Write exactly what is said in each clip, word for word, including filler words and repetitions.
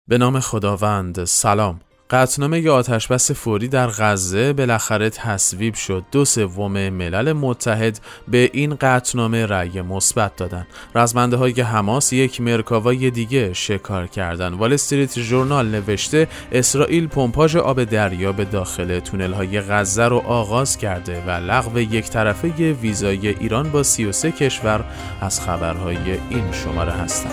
به نام خداوند. سلام. قطعنامه آتش‌بس فوری در غزه بالاخره تصویب شد. دو سوم ملل متحد به این قطعنامه رأی مثبت دادند. رزمنده‌های حماس یک مرکاوای دیگه شکار کردند. وال استریت ژورنال نوشته اسرائیل پمپاژ آب دریا به داخل تونل‌های غزه رو آغاز کرده و لغو یک طرفه ویزای ایران با سی و سه کشور از خبرهای این شماره هستند.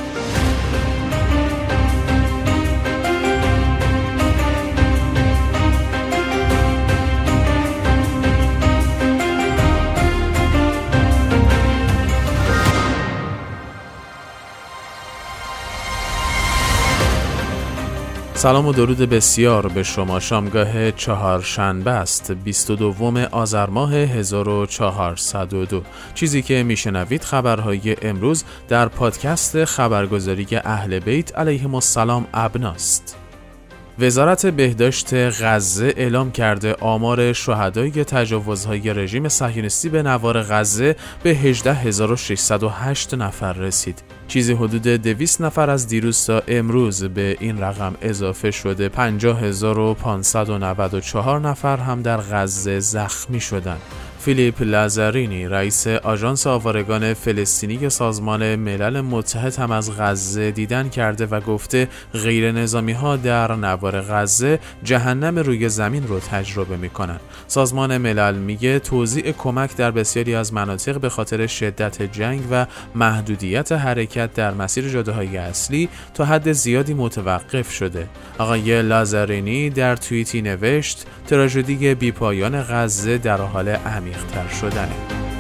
سلام و درود بسیار به شما. شامگاه چهارشنبه است، بیست و دوم آذر ماه هزار و چهارصد و دو. چیزی که میشنوید خبرهای امروز در پادکست خبرگزاری اهل بیت علیهم السلام ابناست. وزارت بهداشت غزه اعلام کرده آمار شهدای تجاوزهای رژیم صهیونیستی به نوار غزه به هجده هزار و ششصد و هشت نفر رسید. چیزی حدود دویست نفر از دیروز تا امروز به این رقم اضافه شده. پنجاه هزار و پانصد و نود و چهار نفر هم در غزه زخمی شدند. فیلیپ لازارینی رئیس آژانس آوارگان فلسطینی سازمان ملل متحد هم از غزه دیدن کرده و گفته غیر نظامی ها در نوار غزه جهنم روی زمین رو تجربه میکنن. سازمان ملل میگه توزیع کمک در بسیاری از مناطق به خاطر شدت جنگ و محدودیت حرکت در مسیر جاده‌های اصلی تا حد زیادی متوقف شده. آقای لازارینی در توییتی نوشت تراژدی بی‌پایان غزه در حال عمیق تر شدنه.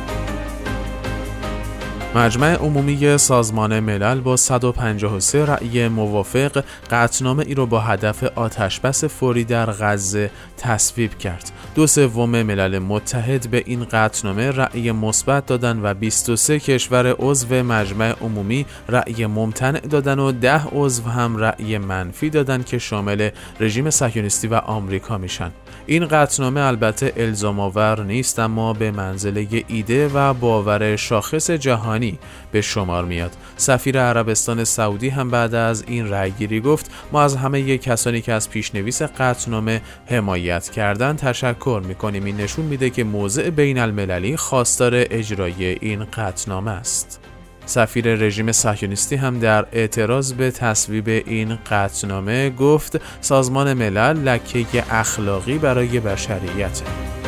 مجمع عمومی سازمان ملل با صد و پنجاه و سه رأی موافق قطعنامه ای رو با هدف آتش‌بس فوری در غزه تصویب کرد. دو سوم ملل متحد به این قطعنامه رأی مثبت دادن و بیست و سه کشور عضو مجمع عمومی رأی ممتنع دادن و ده عضو هم رأی منفی دادن که شامل رژیم صهیونیستی و آمریکا میشن. این قطعنامه البته الزام آور نیست، اما به منزله ایده و باور شاخص جهانی به شمار میاد. سفیر عربستان سعودی هم بعد از این رأیگیری گفت ما از همه کسانی که از پیشنویس قطعنامه حمایت کردن تشکر میکنیم. این نشون میده که موضع بین المللی خواستار اجرای این قطعنامه است. سفیر رژیم صهیونیستی هم در اعتراض به تصویب این قطعنامه گفت سازمان ملل لکه اخلاقی برای بشریت.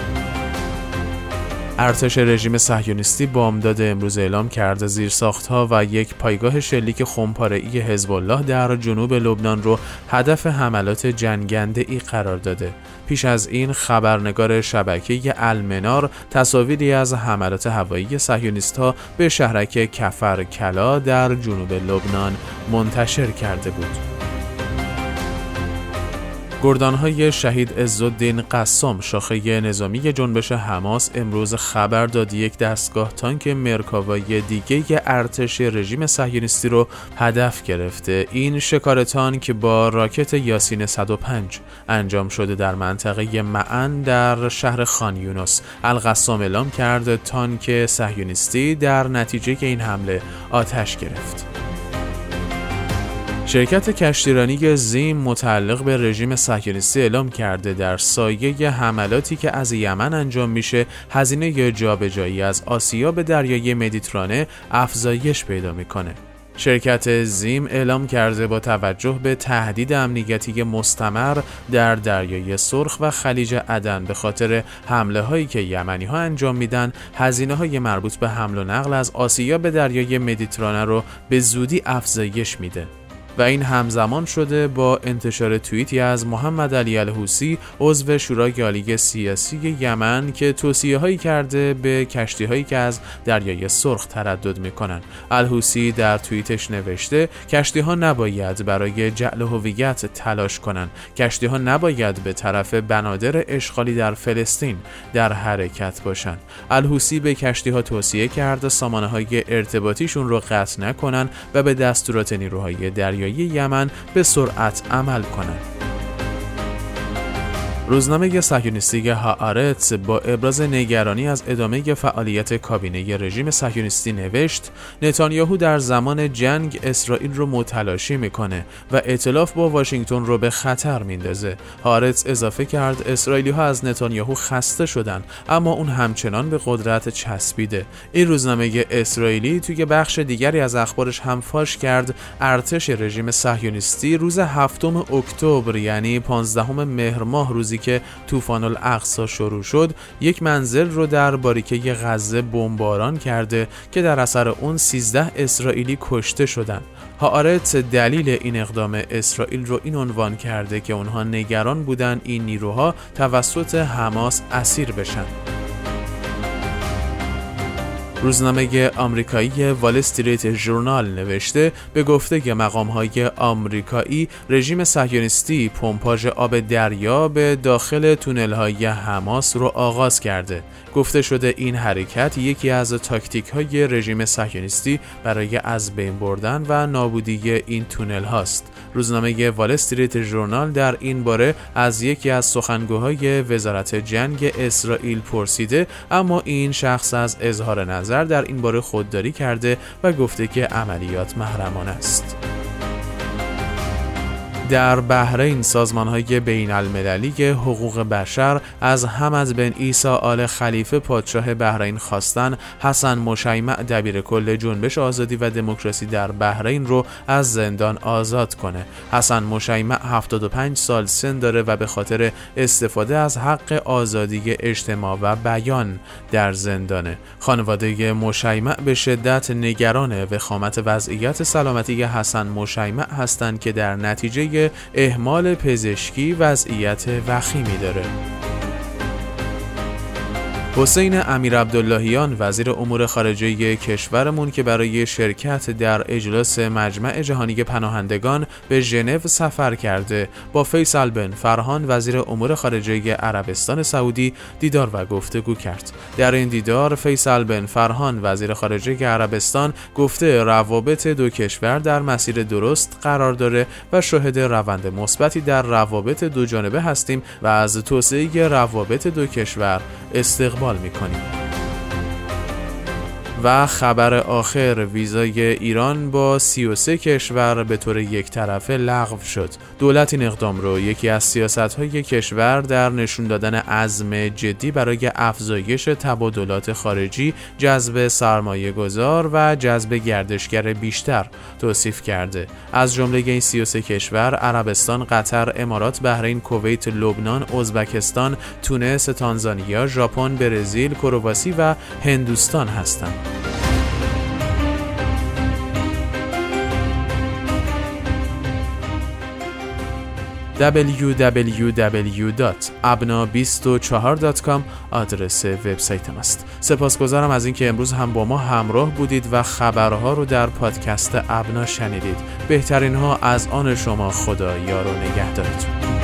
ارتش رژیم صهیونیستی بامداد امروز اعلام کرده زیرساخت‌ها و یک پایگاه شلیک خمپاره‌ای حزب الله در جنوب لبنان رو هدف حملات جنگنده‌ای قرار داده. پیش از این خبرنگار شبکه المنار تصاویری از حملات هوایی صهیونیست‌ها به شهرک کفر کلا در جنوب لبنان منتشر کرده بود. گردانهای شهید عزالدین قسام شاخه نظامی جنبش حماس امروز خبر داد یک دستگاه تانک مرکاوای دیگه ارتش رژیم صهیونیستی رو هدف گرفته. این شکار تانک با راکت یاسین صد و پنج انجام شده در منطقه معن در شهر خان یونس. القسام اعلام کرد تانک صهیونیستی در نتیجه این حمله آتش گرفت. شرکت کشتیرانی زیم متعلق به رژیم صهیونیستی اعلام کرده در سایه حملاتی که از یمن انجام میشه هزینه جابجایی از آسیا به دریای مدیترانه افزایش پیدا میکنه. شرکت زیم اعلام کرده با توجه به تهدید امنیتی مستمر در دریای سرخ و خلیج عدن به خاطر حمله هایی که یمنی ها انجام میدن هزینه های مربوط به حمل و نقل از آسیا به دریای مدیترانه رو به زودی افزایش میده. و این همزمان شده با انتشار توییتی از محمد علی الحوثی عضو شورای عالی سیاسی یمن که توصیه هایی کرده به کشتی هایی که از دریای سرخ تردد میکنن. الحوثی در توییتش نوشته کشتی ها نباید برای جعل هویت تلاش کنن. کشتی ها نباید به طرف بنادر اشغالی در فلسطین در حرکت باشن. الحوثی به کشتی ها توصیه کرده سامانه های ارتباطیشون رو قطع نکنن و به دستورات نیروهای دریایی یمن به سرعت عمل کنند. روزنامه صهیونیستی هآرتس با ابراز نگرانی از ادامه فعالیت کابینه رژیم صهیونیستی نوشت نتانیاهو در زمان جنگ اسرائیل رو متلاشی میکنه و ائتلاف با واشنگتن رو به خطر میندازه. هآرتس اضافه کرد اسرائیلی‌ها از نتانیاهو خسته شدن اما اون همچنان به قدرت چسبیده. این روزنامه اسرائیلی توی بخش دیگری از اخبارش هم فاش کرد ارتش رژیم صهیونیستی روز هفتم اکتبر یعنی پانزدهم مهر ماه روزی که طوفان الاقصی شروع شد یک منزل رو در باریکه غزه بمباران کرده که در اثر اون سیزده اسرائیلی کشته شدن. هآرتس دلیل این اقدام اسرائیل رو این عنوان کرده که اونها نگران بودن این نیروها توسط حماس اسیر بشن. روزنامه آمریکایی وال استریت ژورنال نوشته به گفته مقام‌های آمریکایی رژیم صهیونیستی پمپاژ آب دریا به داخل تونل‌های حماس رو آغاز کرده. گفته شده این حرکت یکی از تاکتیک‌های رژیم صهیونیستی برای از بین بردن و نابودی این تونل هاست. روزنامه وال استریت ژورنال در این باره از یکی از سخنگوهای وزارت جنگ اسرائیل پرسیده اما این شخص از اظهار نظر در این باره خودداری کرده و گفته که عملیات محرمانه است. در بحرین سازمان‌های بین‌المللی حقوق بشر از حمد بن عیسی آل خلیفه پادشاه بحرین خواستن حسن مشیمع دبیرکل جنبش آزادی و دموکراسی در بحرین رو از زندان آزاد کنه. حسن مشیمع هفتاد و پنج سال سن داره و به خاطر استفاده از حق آزادی اجتماع و بیان در زندانه. خانواده مشیمع به شدت نگران وخامت وضعیت سلامتی حسن مشیمع هستند که در نتیجه اهمال پزشکی وضعیت وخیمی داره. حسین امیرعبداللهیان وزیر امور خارجه کشورمون که برای شرکت در اجلاس مجمع جهانی پناهندگان به ژنو سفر کرده با فیصل بن فرهان وزیر امور خارجه عربستان سعودی دیدار و گفتگو کرد. در این دیدار فیصل بن فرهان وزیر خارجه عربستان گفته روابط دو کشور در مسیر درست قرار داره و شاهد روند مثبتی در روابط دو جانبه هستیم و از توسعه روابط دو کشور استقبال میکنیم. و خبر آخر ویزای ایران با سی و سه کشور به طور یک طرفه لغو شد. دولت این اقدام رو یکی از سیاست‌های کشور در نشون دادن عزم جدی برای افزایش تبادلات خارجی، جذب سرمایه‌گذار و جذب گردشگر بیشتر توصیف کرده. از جمله این سی و سه کشور عربستان، قطر، امارات، بحرین، کویت، لبنان، ازبکستان، تونس، تانزانیا، ژاپن، برزیل، کرواسی و هندوستان هستند. دبلیو دبلیو دبلیو دات ابنا بیست و چهار دات کام آدرس وبسایتم است. سپاسگزارم از اینکه امروز هم با ما همراه بودید و خبرها رو در پادکست ابنا شنیدید. بهترین ها از آن شما. خدا یار و نگهدارتون.